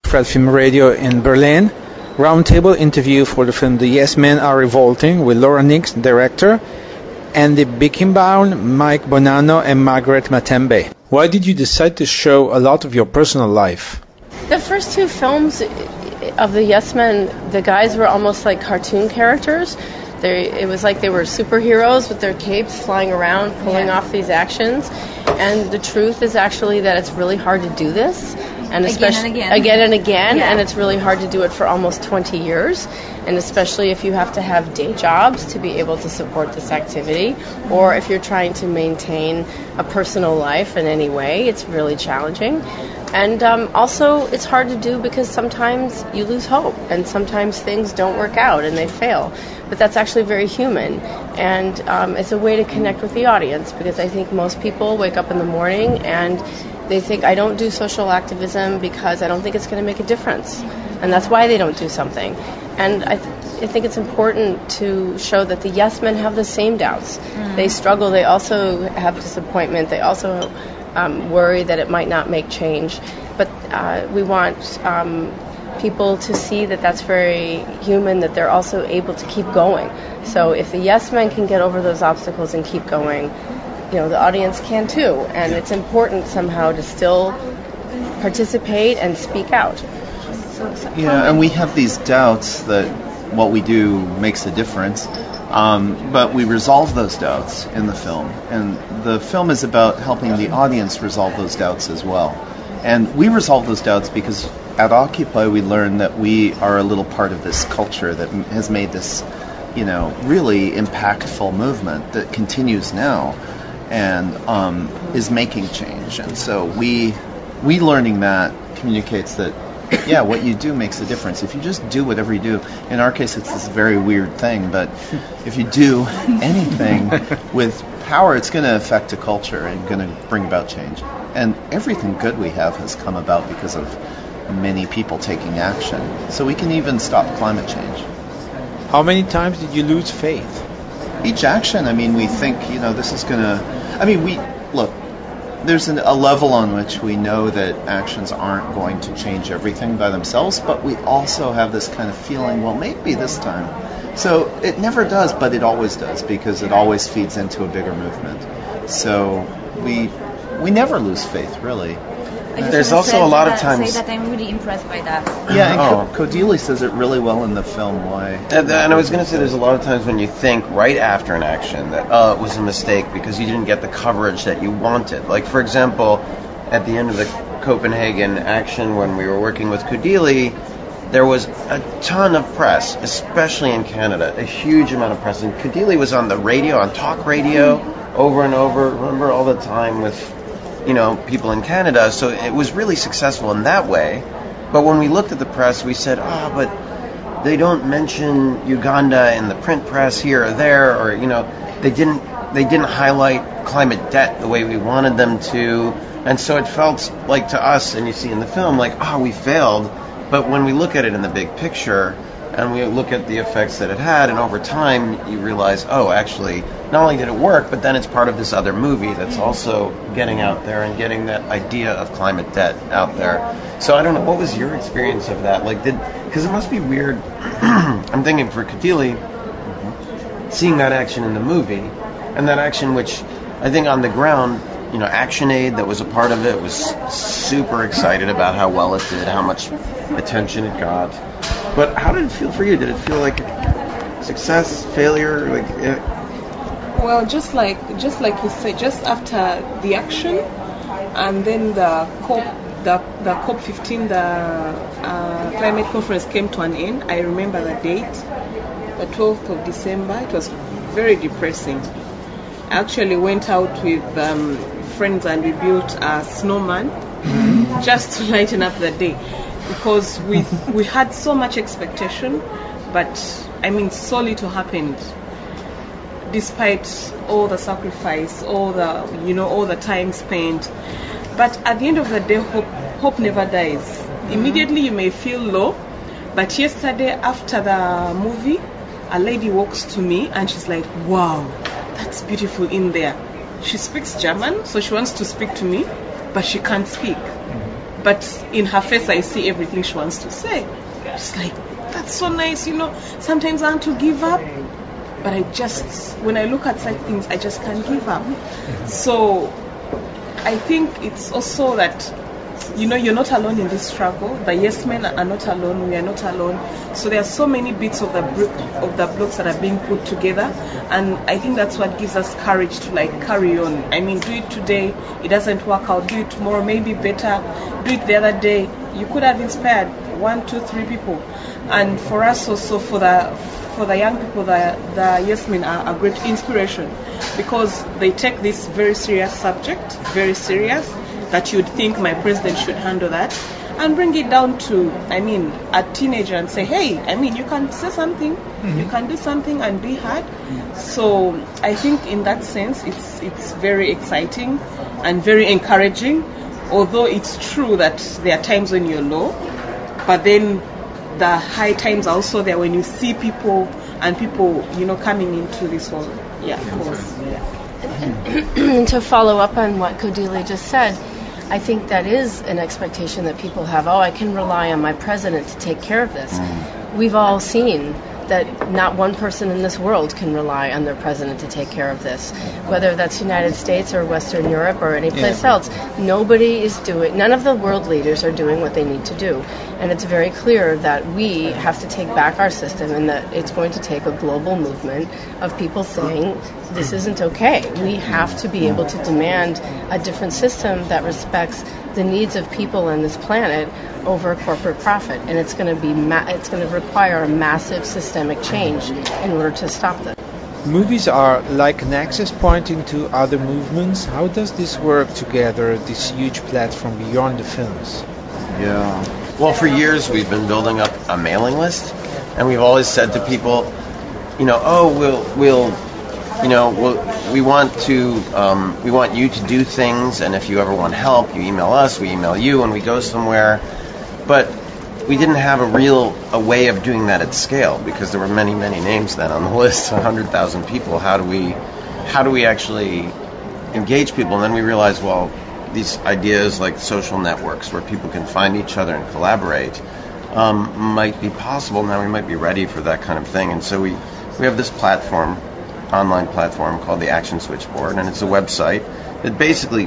Fred Film Radio in Berlin. Roundtable interview for the film The Yes Men Are Revolting with Laura Nix, director, Andy Bickenbaum, Mike Bonanno, and Margaret Matembe. Why did you decide to show a lot of your personal life? The first two films of the Yes Men, the guys were almost like cartoon characters. It was like they were superheroes with their capes flying around, pulling off these actions. And the truth is actually that it's really hard to do this. And especially again and again, and it's really hard to do it for almost 20 years, and especially if you have to have day jobs to be able to support this activity, or if you're trying to maintain a personal life in any way, it's really challenging. And also, it's hard to do because sometimes you lose hope, and sometimes things don't work out and they fail. But that's actually very human, and it's a way to connect with the audience, because I think most people wake up in the morning and they think, I don't do social activism because I don't think it's going to make a difference. And that's why they don't do something. And I think it's important to show that the yes men have the same doubts. They struggle. They also have disappointment. They also worry that it might not make change. But we want people to see that that's very human, that they're also able to keep going. So if the yes men can get over those obstacles and keep going, the audience can too, and it's important somehow to still participate and speak out. Yeah, and we have these doubts that what we do makes a difference, but we resolve those doubts in the film, and the film is about helping the audience resolve those doubts as well. And we resolve those doubts because at Occupy we learned that we are a little part of this culture that has made this, really impactful movement that continues now and is making change. And so we learning that communicates that, what you do makes a difference. If you just do whatever you do, in our case it's this very weird thing, but if you do anything with power, it's going to affect a culture and going to bring about change. And everything good we have has come about because of many people taking action. So we can even stop climate change. How many times did you lose faith? Each action, we think, this is going to... look, there's a level on which we know that actions aren't going to change everything by themselves, but we also have this kind of feeling, well, maybe this time. So it never does, but it always does, because it always feeds into a bigger movement. So we never lose faith, really. There's also a lot of times. Say that I'm really impressed by that. Yeah, and Kodili says it really well in the film. Why? And I was going to say, there's a lot of times when you think right after an action that it was a mistake because you didn't get the coverage that you wanted. Like, for example, at the end of the Copenhagen action, when we were working with Kodili, there was a ton of press, especially in Canada, a huge amount of press. And Kodili was on the radio, on talk radio, over and over. Remember all the time with people in Canada, so it was really successful in that way. But when we looked at the press, we said, but they don't mention Uganda in the print press here or there, or they didn't highlight climate debt the way we wanted them to, and so it felt like to us, and you see in the film, like we failed. But when we look at it in the big picture, and we look at the effects that it had, and over time you realize, actually, not only did it work, but then it's part of this other movie that's also getting out there and getting that idea of climate debt out there. So I don't know, what was your experience of that? Because it must be weird, I'm thinking for Kodili, seeing that action in the movie, and that action which I think on the ground, ActionAid that was a part of it was super excited about how well it did, how much attention it got. But how did it feel for you? Did it feel like success, failure? Well, just like you said, just after the action, and then the COP15, the climate conference came to an end. I remember the date, the 12th of December. It was very depressing. I actually went out with friends and we built a snowman just to lighten up the day, because we had so much expectation, but so little happened. Despite all the sacrifice, all the time spent, but at the end of the day, hope never dies. Immediately you may feel low, but yesterday after the movie, a lady walks to me and she's like, "Wow, that's beautiful in there." She speaks German, so she wants to speak to me, but she can't speak. but in her face I see everything she wants to say. It's like, that's so nice, Sometimes I want to give up, but when I look at such things, I just can't give up. So I think it's also that, you're not alone in this struggle. The yes men are not alone. We are not alone. So there are so many bits of the blocks that are being put together, and I think that's what gives us courage to carry on. I mean, do it today. It doesn't work out. Do it tomorrow, maybe better. Do it the other day. You could have inspired 1, 2, 3 people. And for us also, for the young people, the yes men are a great inspiration, because they take this very serious subject, very serious, that you'd think my president should handle that, and bring it down to, a teenager and say, hey, you can say something, you can do something and be heard. So I think in that sense, it's very exciting and very encouraging, although it's true that there are times when you're low, but then the high times are also there when you see people coming into this whole course. And to follow up on what Kodile just said, I think that is an expectation that people have. Oh, I can rely on my president to take care of this. We've all seen that not one person in this world can rely on their president to take care of this, whether that's United States or Western Europe or any place else. None of the world leaders are doing what they need to do. And it's very clear that we have to take back our system, and that it's going to take a global movement of people saying this isn't okay. We have to be able to demand a different system that respects the needs of people on this planet over corporate profit, and it's going to require a massive systemic change in order to stop this. Movies are like an access point into other movements. How does this work together, this huge platform beyond the films? Yeah. Well, for years we've been building up a mailing list, and we've always said to people, we want you to do things, and if you ever want help, you email us, we email you, and we go somewhere. But we didn't have a way of doing that at scale, because there were many, many names then on the list, 100,000 people. How do we actually engage people? And then we realized, well, these ideas like social networks where people can find each other and collaborate might be possible. Now we might be ready for that kind of thing. And so we have this online platform called the Action Switchboard, and it's a website that basically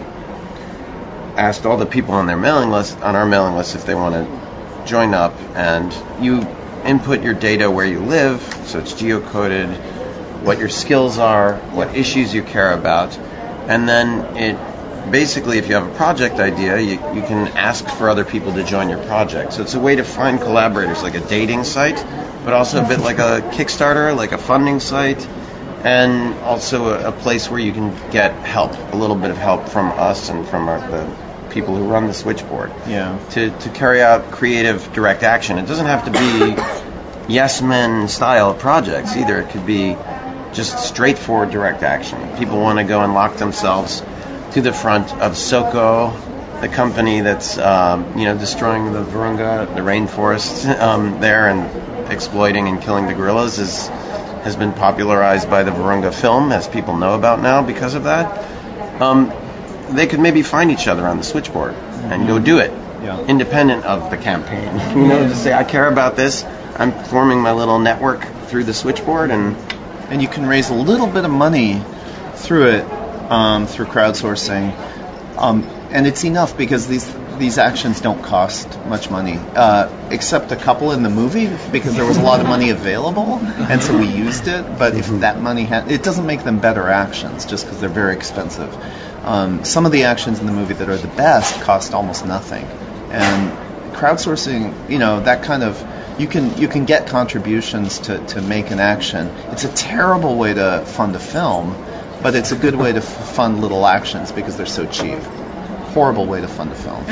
asked all the people on our mailing list if they want to join up, and you input your data where you live, so it's geocoded, what your skills are, what issues you care about, and then it basically, if you have a project idea, you can ask for other people to join your project. So it's a way to find collaborators, like a dating site, but also a bit like a Kickstarter, like a funding site, and also a place where you can get help, a little bit of help from us and from the people who run the switchboard to carry out creative direct action. It doesn't have to be yes men style projects either. It could be just straightforward direct action. People want to go and lock themselves to the front of Soko, the company that's destroying the Virunga, the rainforest there, and exploiting and killing the gorillas has been popularized by the Virunga film, as people know about now because of that. They could maybe find each other on the switchboard and go do it, independent of the campaign. To say, I care about this, I'm forming my little network through the switchboard, and you can raise a little bit of money through it, through crowdsourcing, and it's enough because these actions don't cost much money, except a couple in the movie, because there was a lot of money available, and so we used it. But if that money it doesn't make them better actions just because they're very expensive. Some of the actions in the movie that are the best cost almost nothing, and crowdsourcing, that kind of, you can get contributions to make an action. It's a terrible way to fund a film, but it's a good way to fund little actions because they're so cheap. Horrible way to fund a film.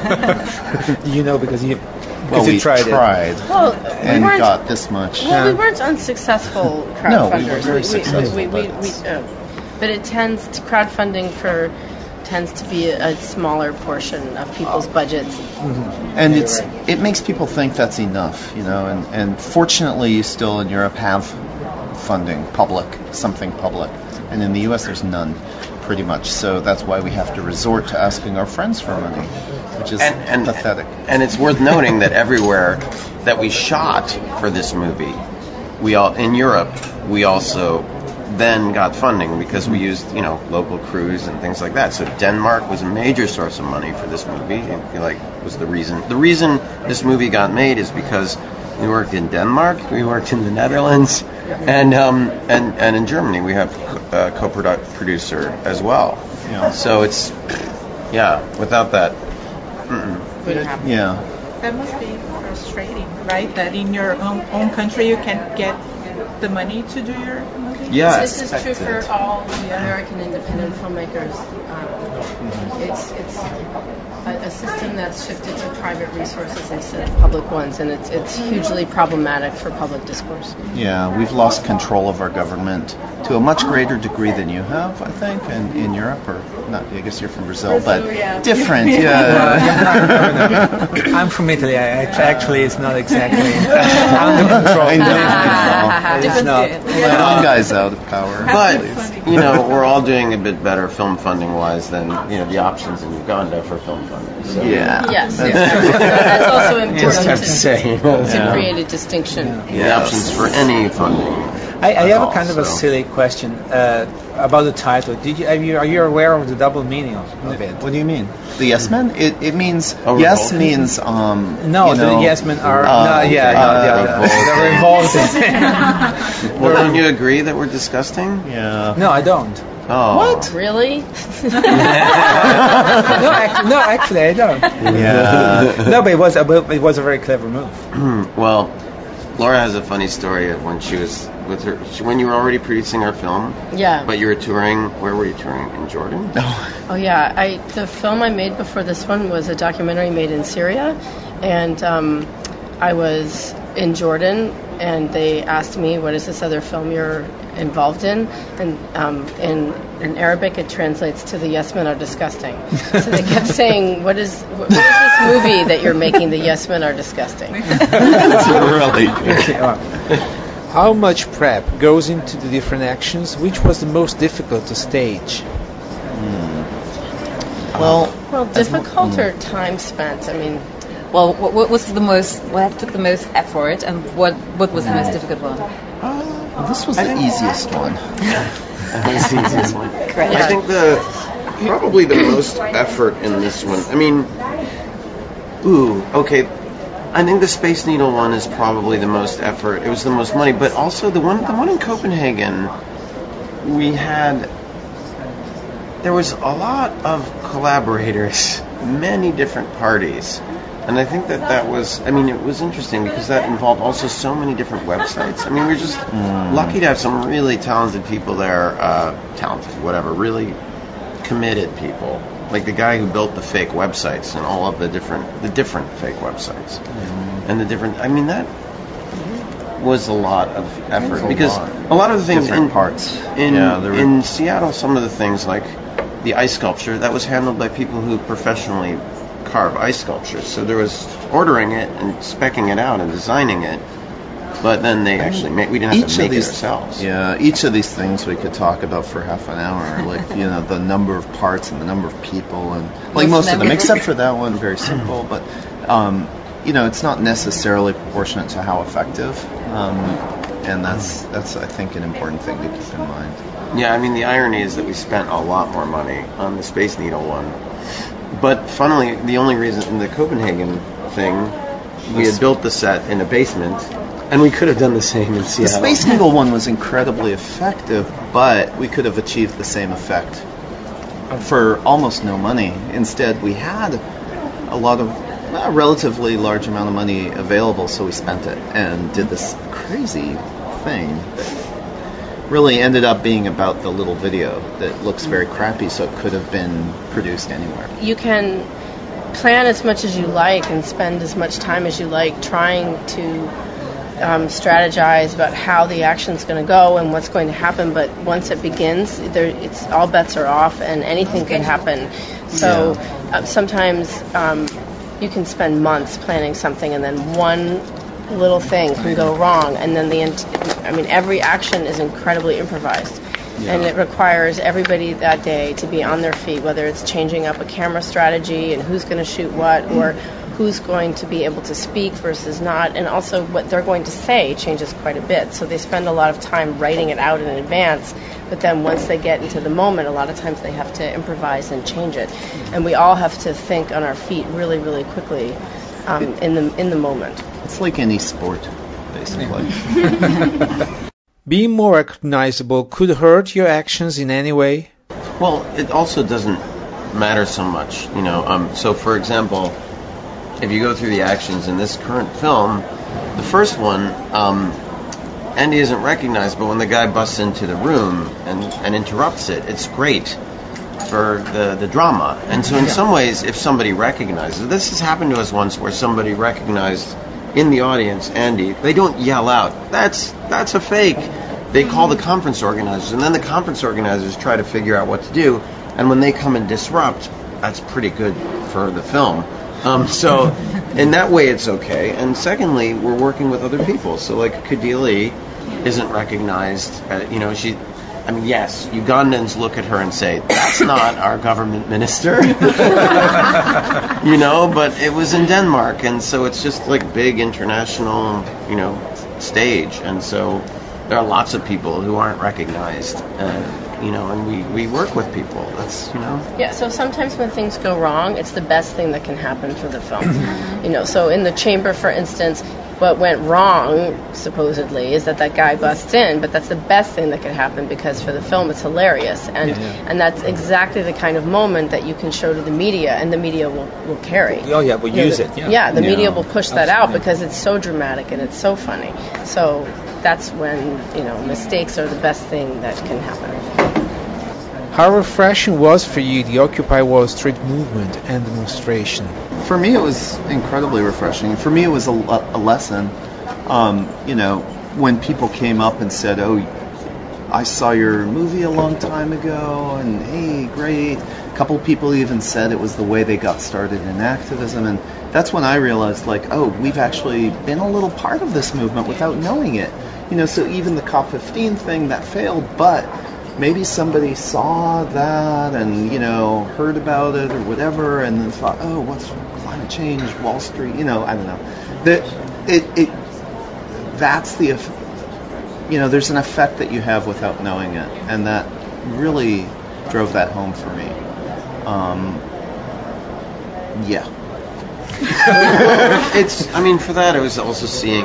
Because we tried. Well, and got this much. Well, we weren't unsuccessful crowdfunders. No, we were very successful. But crowdfunding tends to be a smaller portion of people's budgets. Mm-hmm. And it makes people think that's enough, and fortunately you still in Europe have funding, something public, and in the US there's none. pretty much. So that's why we have to resort to asking our friends for money, which is pathetic. And it's worth noting that everywhere that we shot for this movie, in Europe, we also then got funding because we used, local crews and things like that. So Denmark was a major source of money for this movie. Was the reason. The reason this movie got made is because we worked in Denmark, we worked in the Netherlands, and in Germany we have a co-producer as well. Yeah. So it's, without that, Wouldn't happen. Yeah. That must be frustrating, right? That in your own country you can't get the money to do your movie? Yeah. This is true for all American independent filmmakers. It's a system that's shifted to private resources instead of public ones, and it's hugely problematic for public discourse. Yeah, we've lost control of our government to a much greater degree than you have, I think, and in Europe, or not. I guess you're from Brazil, but different. Yeah. I'm from Italy. Actually, it's not exactly under control. I know. It's not. One guy's out of power. But, we're all doing a bit better film funding-wise than, the options in Uganda for film funding. So. Yeah. Yes, that's also important tough to say. to create a distinction. The options for any funding. I have a kind of a silly question about the title. Are you aware of the double meaning of it? What do you mean? The Yes Men? It means revolting? means the Yes Men are they're revolting. Well, don't you agree that we're disgusting? Yeah. No, I don't. Oh. What? Really? No, actually, I don't. Yeah. No, but it was a very clever move. Well, Laura has a funny story of when she was with her. When you were already producing our film. Yeah. But you were touring. Where were you touring? In Jordan? Oh yeah. The film I made before this one was a documentary made in Syria, and I was in Jordan, and they asked me, "What is this other film you're involved in?" And in Arabic it translates to "The Yes Men Are Disgusting." So they kept saying, "What is this movie that you're making? The Yes Men Are Disgusting." Really? How much prep goes into the different actions? Which was the most difficult to stage? Well, difficult or time spent? I mean. Well, what took the most effort, and what was the most difficult one? this was the easiest one. Great. I think probably the most effort in this one. I mean, I think the Space Needle one is probably the most effort. It was the most money, but also the one in Copenhagen, there was a lot of collaborators, many different parties. And I think that was, it was interesting because that involved also so many different websites. We were just lucky to have some really talented people there, really committed people. Like the guy who built the fake websites and all of the different fake websites. And that was a lot of effort because a lot of the things different parts. In Seattle, some of the things like the ice sculpture, that was handled by people who professionally carve ice sculptures. So there was ordering it and speccing it out and designing it, but then they actually we didn't have to make it ourselves. Yeah, each of these things we could talk about for half an hour, like the number of parts and the number of people, and like most of them, except for that one, very simple. But it's not necessarily proportionate to how effective, and that's I think an important thing to keep in mind. Yeah, the irony is that we spent a lot more money on the Space Needle one. But funnily, the only reason in the Copenhagen thing, we had built the set in a basement, and we could have done the same in Seattle. The Space Needle one was incredibly effective, but we could have achieved the same effect for almost no money. Instead, we had a relatively large amount of money available, so we spent it and did this crazy thing that really ended up being about the little video that looks very crappy, so it could have been produced anywhere. You can plan as much as you like and spend as much time as you like trying to strategize about how the action's going to go and what's going to happen, but once it begins, it's all bets are off and anything can happen. So sometimes you can spend months planning something and then one little thing can go wrong, and then every action is incredibly improvised. And it requires everybody that day to be on their feet, whether it's changing up a camera strategy and who's going to shoot what, or who's going to be able to speak versus not, and also what they're going to say changes quite a bit. So they spend a lot of time writing it out in advance, but then once they get into the moment, a lot of times they have to improvise and change it. And we all have to think on our feet really, really quickly in the moment. It's like any sport, basically. Being more recognizable could hurt your actions in any way? Well, it also doesn't matter so much, you know. So, for example, if you go through the actions in this current film, the first one, Andy isn't recognized, but when the guy busts into the room and interrupts it, it's great for the drama. And so in some ways, if somebody recognizes, this has happened to us once where somebody recognized in the audience Andy, they don't yell out, that's a fake. They call the conference organizers, and then the conference organizers try to figure out what to do, and when they come and disrupt, that's pretty good for the film. So in that way it's okay. And secondly, we're working with other people. So like Kadili isn't recognized, yes, Ugandans look at her and say, that's not our government minister. But it was in Denmark, and so it's just like big international, stage. And so there are lots of people who aren't recognized, and we work with people. That's, Yeah, so sometimes when things go wrong, it's the best thing that can happen for the film. So in The Chamber, for instance, what went wrong, supposedly, is that guy busts in, but that's the best thing that could happen because for the film it's hilarious. And that's exactly the kind of moment that you can show to the media, and the media will carry. Oh, yeah, we'll use it. Yeah, the media will push that out because it's so dramatic and it's so funny. So that's when, mistakes are the best thing that can happen. How refreshing was for you the Occupy Wall Street movement and demonstration? For me, it was incredibly refreshing. For me, it was a lesson. When people came up and said, "Oh, I saw your movie a long time ago," and hey, great. A couple of people even said it was the way they got started in activism, and that's when I realized, we've actually been a little part of this movement without knowing it. So even the COP15 thing that failed, but maybe somebody saw that and, heard about it or whatever, and then thought, oh, what's climate change, Wall Street, I don't know. That's the, there's an effect that you have without knowing it, and that really drove that home for me. Yeah. For that, I was also seeing,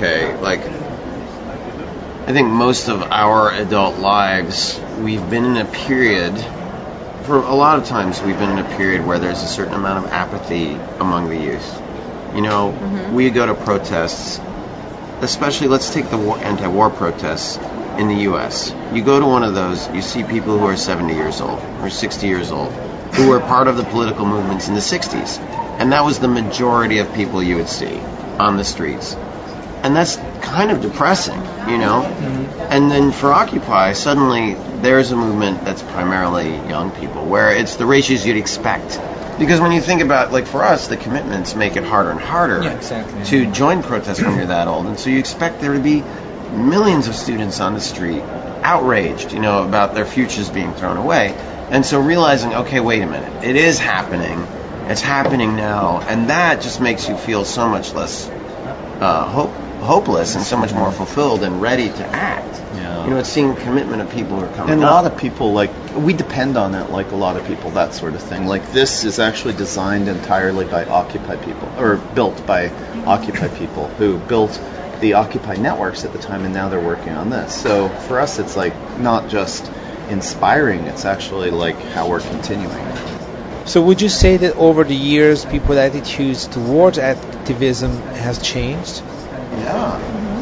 I think most of our adult lives, we've been in a period, for a lot of times we've been in a period where there's a certain amount of apathy among the youth. We go to protests, especially let's take the anti-war protests in the U.S. You go to one of those, you see people who are 70 years old or 60 years old who were part of the political movements in the 60s. And that was the majority of people you would see on the streets. And that's kind of depressing, And then for Occupy, suddenly there's a movement that's primarily young people, where it's the ratios you'd expect. Because when you think about, for us, the commitments make it harder and harder to join protests when you're that old. And so you expect there to be millions of students on the street outraged, about their futures being thrown away. And so realizing, okay, wait a minute, it is happening. It's happening now. And that just makes you feel so much less hopeless and so much more fulfilled and ready to act. Yeah. It's seeing commitment of people who are coming up. And a lot of people, we depend on it, a lot of people, that sort of thing. This is actually designed entirely by Occupy people, or built by Occupy people who built the Occupy networks at the time, and now they're working on this. So for us, it's not just inspiring, it's actually how we're continuing. So would you say that over the years, people's attitudes towards activism has changed? Yeah.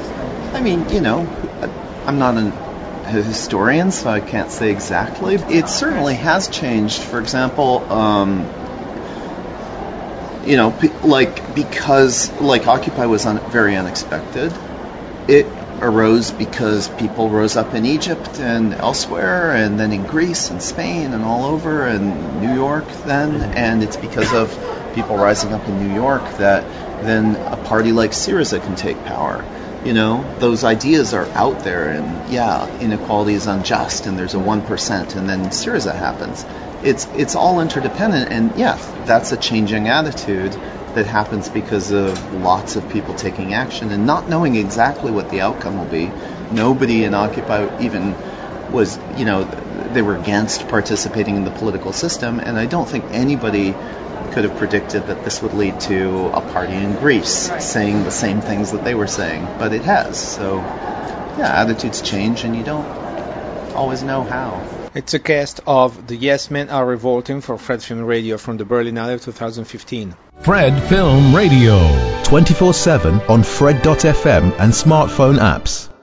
I'm not a historian, so I can't say exactly. It certainly has changed. For example, because Occupy was very unexpected. It arose because people rose up in Egypt and elsewhere, and then in Greece and Spain and all over, and New York then, and it's because of people rising up in New York that then a party like Syriza can take power. You know, those ideas are out there, and inequality is unjust, and there's a 1%, and then Syriza happens. It's all interdependent, and that's a changing attitude that happens because of lots of people taking action and not knowing exactly what the outcome will be. Nobody in Occupy even was, they were against participating in the political system, and I don't think anybody could have predicted that this would lead to a party in Greece saying the same things that they were saying, but it has. So, attitudes change, and you don't always know how. It's a cast of The Yes Men Are Revolting for Fred Film Radio from the Berlinale 2015. Fred Film Radio. 24/7 on Fred.fm and smartphone apps.